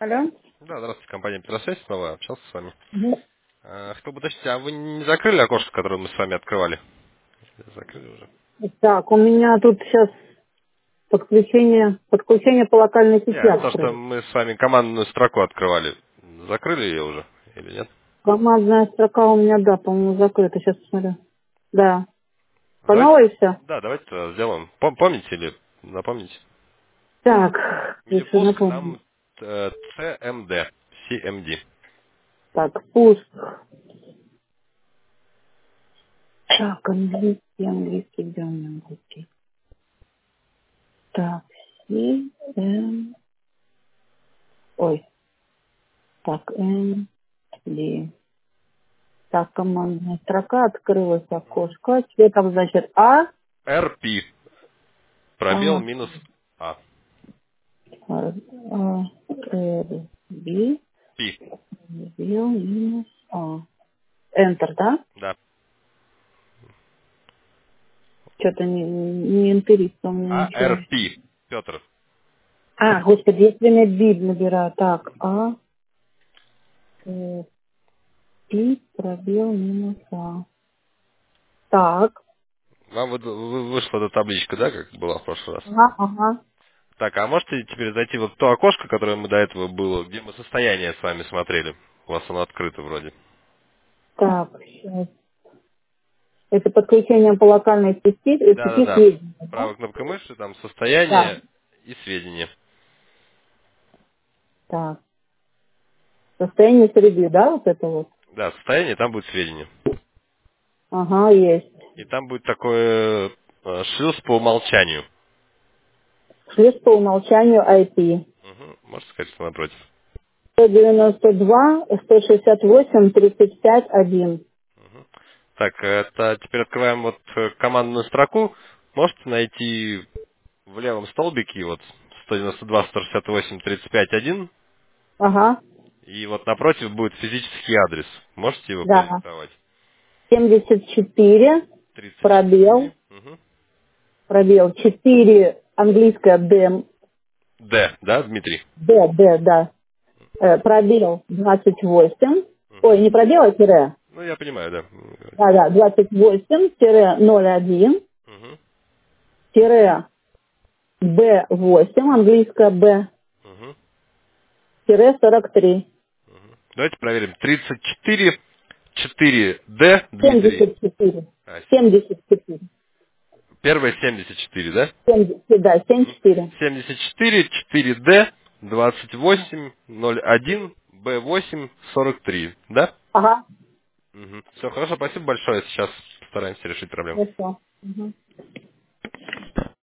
Алло? Да, здравствуйте, компания «Петросвязь», снова общался с вами. Мгм. Хотел бы уточнить, а вы не закрыли окошко, которое мы с вами открывали? Закрыли уже. Так, у меня тут сейчас подключение по локальной сети Не, то, что открыто. мы с вами командную строку открывали. Закрыли ее уже или нет? Командная строка у меня, да, по-моему, закрыта. Сейчас посмотрю. Да. По Давайте, новой все? да, давайте тогда сделаем. Помните или напомните? Так, если Медиапуск, напомню. там CMD. CMD. Так, пуск. Так, английский, где у меня английский? Так, ой, так, D. Так, командная строка, открылась окошко. Цветом, значит, RP. Пробел А, минус А. B, P. Ввел минус А. Enter, да? Да. Что-то не интерится у меня ничего. ARP. Петр. Господи, если я биб набираю. Так, пи, пробел, минус А. Так. Вам вышла эта табличка, да, как была в прошлый раз? Ага, ага. Так, а можете теперь зайти вот в то окошко, которое мы до этого было, где мы состояние с вами смотрели? У вас оно открыто вроде. Так, сейчас. Это подключение по локальной сети Да-да-да. сведения, да? Правой кнопкой мыши, там Да. состояние и сведения. Так. Состояние среды, да, вот это вот? Да, состояние, там будет сведения. Ага, есть. И там будет такой шлюз по умолчанию. Шлюз по умолчанию IP. Угу. Можете сказать, что напротив. 192, 168, 35, 1. Мгм. Так, это теперь открываем вот командную строку. Можете найти в левом столбике вот 192, 168, 35, 1. Ага, И вот напротив будет физический адрес. Можете его да. продиктовать? 74, пробел, 34. Угу. пробел, 4, английское Д, Д, да, Дмитрий? Да. Пробел 28, ой, Угу. не пробел, а тире. Ну, я понимаю, да. Да, 28-01, Угу. тире Б8, английское Б, Угу. тире 43. Давайте проверим. 34, 4D, Дмитрий. 74. А, 74. первое 74, да? 70, да, Угу. 74. 74, 4D, 28, 01, B8, 43, да? Ага, Угу. Все, хорошо, спасибо большое. Сейчас постараемся решить проблему. хорошо. Мгм.